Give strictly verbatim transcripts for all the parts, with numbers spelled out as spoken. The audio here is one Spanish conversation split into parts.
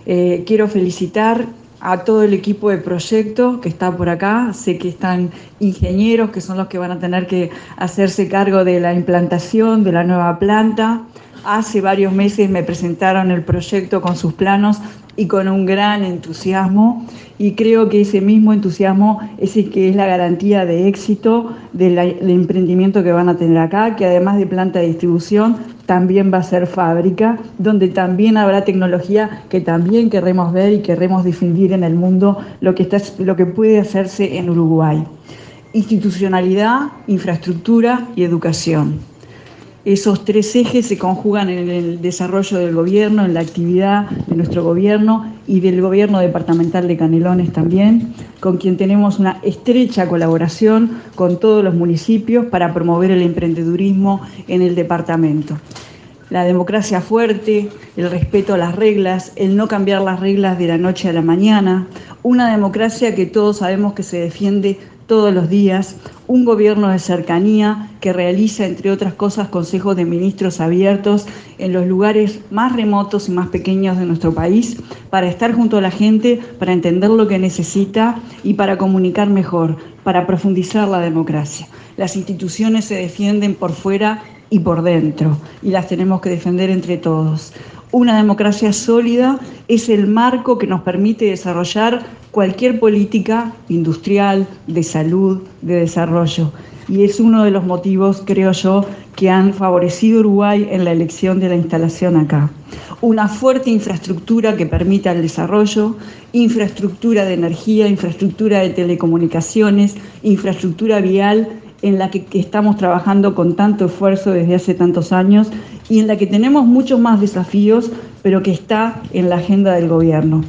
Eh, quiero felicitar a todo el equipo de proyecto que está por acá. Sé que están ingenieros que son los que van a tener que hacerse cargo de la implantación de la nueva planta. Hace varios meses me presentaron el proyecto con sus planos y con un gran entusiasmo, y creo que ese mismo entusiasmo es el que es la garantía de éxito del, del emprendimiento que van a tener acá, que además de planta de distribución también va a ser fábrica, donde también habrá tecnología que también querremos ver y querremos difundir en el mundo lo que, está, lo que puede hacerse en Uruguay. Institucionalidad, infraestructura y educación. Esos tres ejes se conjugan en el desarrollo del gobierno, en la actividad de nuestro gobierno y del gobierno departamental de Canelones también, con quien tenemos una estrecha colaboración con todos los municipios para promover el emprendedurismo en el departamento. La democracia fuerte, el respeto a las reglas, el no cambiar las reglas de la noche a la mañana, una democracia que todos sabemos que se defiende todos los días, un gobierno de cercanía que realiza, entre otras cosas, consejos de ministros abiertos en los lugares más remotos y más pequeños de nuestro país, para estar junto a la gente, para entender lo que necesita y para comunicar mejor, para profundizar la democracia. Las instituciones se defienden por fuera y por dentro, y las tenemos que defender entre todos. Una democracia sólida es el marco que nos permite desarrollar cualquier política industrial, de salud, de desarrollo. Y es uno de los motivos, creo yo, que han favorecido a Uruguay en la elección de la instalación acá. Una fuerte infraestructura que permita el desarrollo, infraestructura de energía, infraestructura de telecomunicaciones, infraestructura vial, en la que, que estamos trabajando con tanto esfuerzo desde hace tantos años y en la que tenemos muchos más desafíos, pero que está en la agenda del gobierno.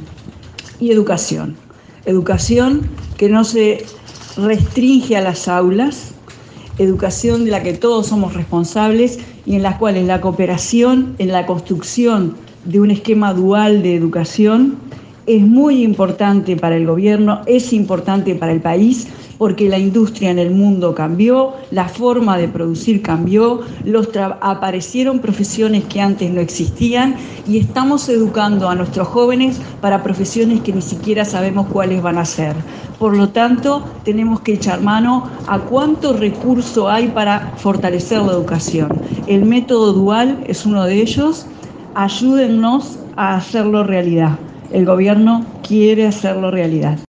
Y educación. Educación que no se restringe a las aulas, educación de la que todos somos responsables y en la cual la cooperación en la construcción de un esquema dual de educación es muy importante para el gobierno, es importante para el país, porque la industria en el mundo cambió, la forma de producir cambió, los aparecieron profesiones que antes no existían y estamos educando a nuestros jóvenes para profesiones que ni siquiera sabemos cuáles van a ser. Por lo tanto, tenemos que echar mano a cuánto recurso hay para fortalecer la educación. El método dual es uno de ellos. Ayúdennos a hacerlo realidad. El gobierno quiere hacerlo realidad.